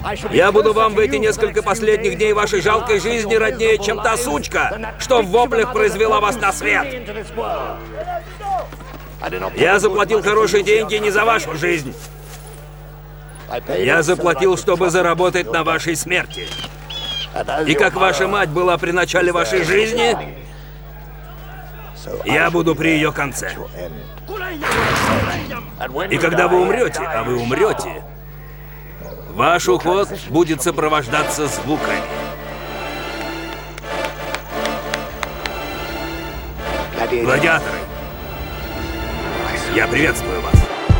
Я буду вам в эти несколько последних дней вашей жалкой жизни роднее, чем та сучка, что в воплях произвела вас на свет. Я заплатил хорошие деньги не за вашу жизнь. Я заплатил, чтобы заработать на вашей смерти. И как ваша мать была при начале вашей жизни, я буду при ее конце. И когда вы умрете, а вы умрете, ваш уход будет сопровождаться звуками. Гладиаторы, я приветствую вас.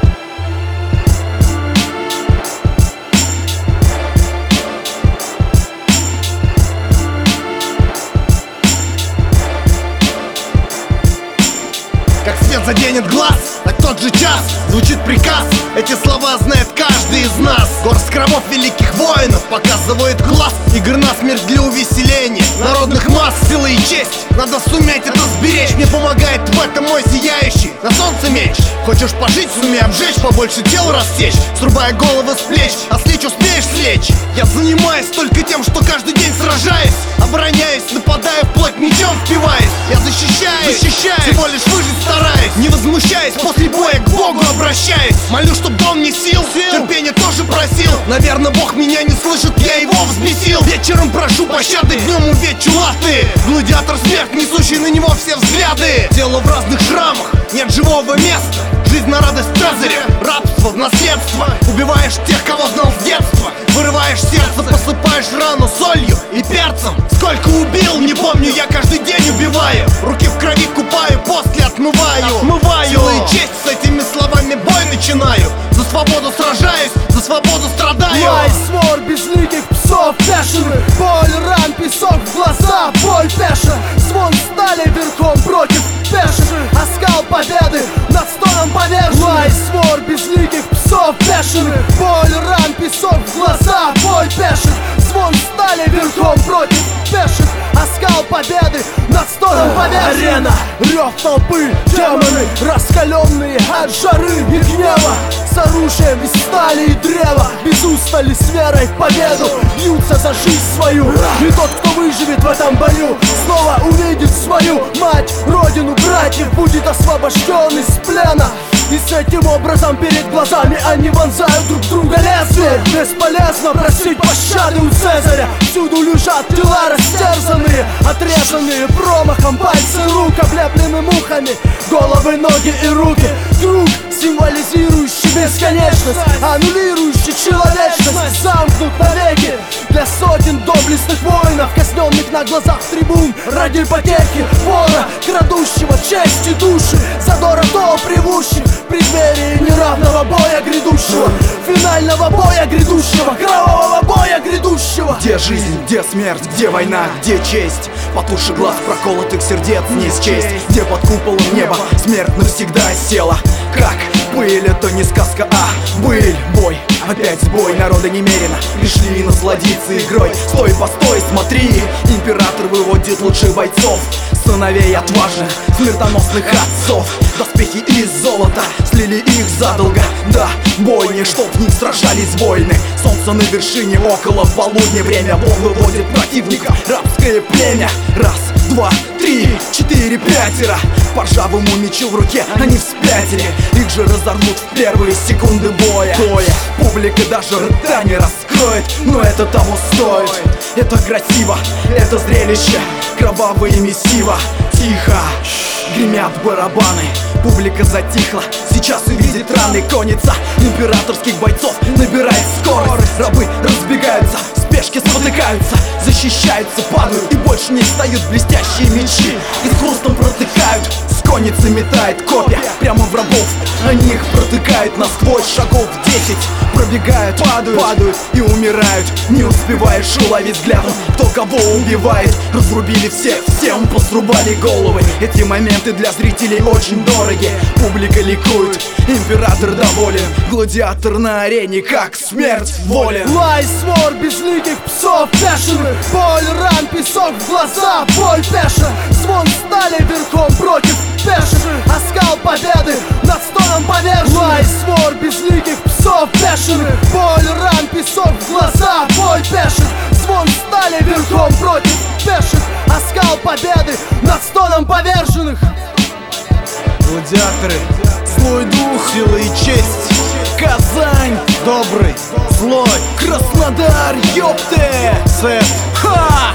Как свет заденет глаз, так тот же час звучит приказ. Эти слова знает каждый из нас. Горсть кровов великих воинов показывает класс. Игр на смерть для увеселения народных масс. Сила и честь, надо суметь это сберечь. Мне помогает в этом мой сияющий на солнце меч. Хочешь пожить, сумей обжечь, побольше тел рассечь, срубая головы с плеч, а слечь успеешь слечь. Я занимаюсь только тем, что каждый день сражаюсь, обороняюсь, нападаю вплоть мечом впиваясь. Я защищаюсь, всего лишь выжить стараюсь, не возмущаясь, после боя к Богу обращаюсь. Молю, чтоб дал мне сил, терпения тоже просил. Наверное, Бог меня не слышит, я его взбесил. Вечером прошу пощады, днем увечу латы. Гладиатор смерть, несущий на него все взгляды. Тело в разных шрамах, нет живого места. Жизнь на радость Цезаря, рабство в наследство. Убиваешь тех, кого знал с детства. Вырываешь сердце, посыпаешь рану солью и перцем. Сколько убил, не помню, я каждый день убиваю. Руки в крови купаю, после отмываю. Сила и честь, с этими словами бой начинаю. За свободу сражаюсь, за свободу страдаю. Лай, свор безликих псов бешеных, боль, ран, песок в глаза, боль пеша. Звон стали верхом против пеших, оскал победы над стоном поверженных. Лай, свор безликих псов бешеных, боль, ран, песок в глаза, боль пеших. Звон стали верхом против пеших, оскал победы над стоном поверженных. Арена, рев толпы, демоны, раскаленные от жары и гнева, с оружием из стали и древа, без устали с верой в победу бьются за жизнь свою. И тот, кто выживет в этом бою, снова увидит свою мать, родину, братьев, будет освобожден из плена. И с этим образом перед глазами они вонзают друг друга лезвие. Бесполезно просить пощады у Цезаря. Всюду лежат тела растерзанные, отрезанные промахом, пальцы рук облеплены мухами, головы, ноги и руки. Круг, символизирующий бесконечность, аннулирующий человечность, замкнут навеки для сотен доблестных воинов, казненных на глазах трибун ради потехи вора, крадущего честь и души, задора до привущих в преддверии неравного боя грядущего, финального боя грядущего, кровавого боя грядущего. Где жизнь, где смерть, где война, где честь? Потуши глаз проколотых сердец не счесть. Где под куполом неба смерть навсегда села? Как пыль, это не сказка, а быль. Бой, опять сбой, народа немерено, пришли насладиться игрой. Стой, постой, смотри, император выводит лучших бойцов, сыновей отважных, смертоносных отцов. Доспехи из золота, слили их задолго. Да, бойни, чтоб в них сражались воины. Солнце на вершине, около полудня. Время Бог выводит противника, рабское племя. Раз, два, три, четыре, пятеро. По ржавому мечу в руке они вспятили. Их же разорвут в первые секунды боя. Публика даже рта не раскроет, но это того стоит. Это красиво, это зрелище, кровавое месиво. Тихо, гремят барабаны, публика затихла. Сейчас увидит раны конница императорских бойцов набирает скорость. Рабы разбегаются, в спешке спотыкаются, защищаются, падают и больше не встают блестящие мечи. И с хрустом протыкают, с конницы метает копья прямо в рабов. Они их протыкают насквозь, шагов 10. Пробегают, падают и умирают. Не успеваешь уловить взглядом, кто кого убивает. Разрубили всех, всем посрубали головы. Эти моменты для зрителей очень дороги. Публика ликует, император доволен. Гладиатор на арене, как смерть волен. Лай, свор безликих псов бешеных, боль, ран, песок в глаза, боль пеша. Звон стали верхом против пеших, оскал победы над стоном поверженных. Лай, свор безликих псов бешеных, боль, ран, песок в глаза, Гладиаторы, злой дух, сила и честь. Казань, добрый, злой. Краснодар, ёпте, Сэп, ха!